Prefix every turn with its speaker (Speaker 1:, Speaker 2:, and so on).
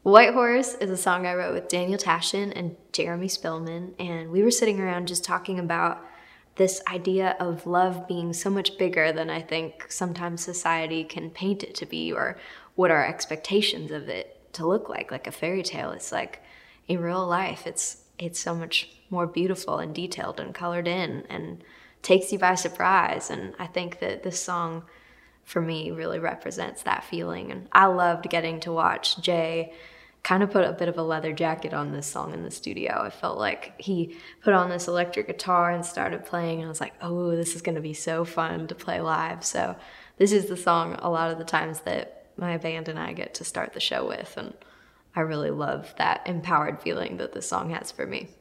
Speaker 1: White Horse is a song I wrote with Daniel Tashin and Jeremy Spillman, and we were sitting around just talking about this idea of love being so much bigger than I think sometimes society can paint it to be, or what our expectations of it to look like a fairy tale. It's like in real life, it's so much more beautiful and detailed and colored in and takes you by surprise. And I think that this song for me really represents that feeling. And I loved getting to watch Jay kind of put a bit of a leather jacket on this song in the studio. I felt like he put on this electric guitar and started playing, and I was like, oh, this is going to be so fun to play live. So this is the song a lot of the times that my band and I get to start the show with, and I really love that empowered feeling that this song has for me.